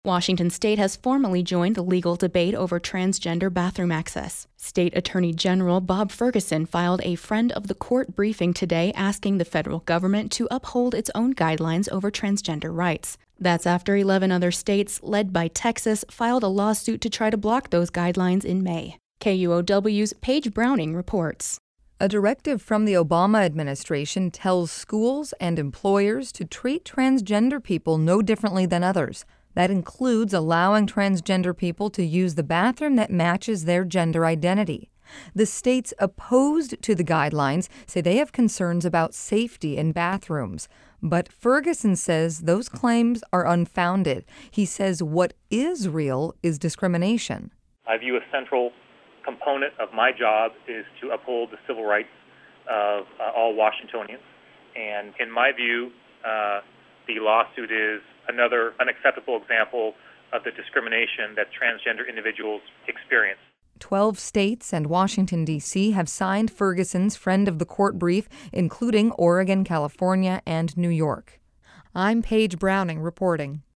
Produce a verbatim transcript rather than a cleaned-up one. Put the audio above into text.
Washington state has formally joined the legal debate over transgender bathroom access. State Attorney General Bob Ferguson filed a friend of the court briefing today asking the federal government to uphold its own guidelines over transgender rights. That's after eleven other states, led by Texas, filed a lawsuit to try to block those guidelines in May. K U O W's Paige Browning reports. A directive from the Obama administration tells schools and employers to treat transgender people no differently than others. That includes allowing transgender people to use the bathroom that matches their gender identity. The states opposed to the guidelines say they have concerns about safety in bathrooms. But Ferguson says those claims are unfounded. He says what is real is discrimination. I view a central component of my job is to uphold the civil rights of uh, all Washingtonians. And in my view, uh, the lawsuit is another unacceptable example of the discrimination that transgender individuals experience. Twelve states and Washington, D C have signed Ferguson's friend of the court brief, including Oregon, California, and New York. I'm Paige Browning reporting.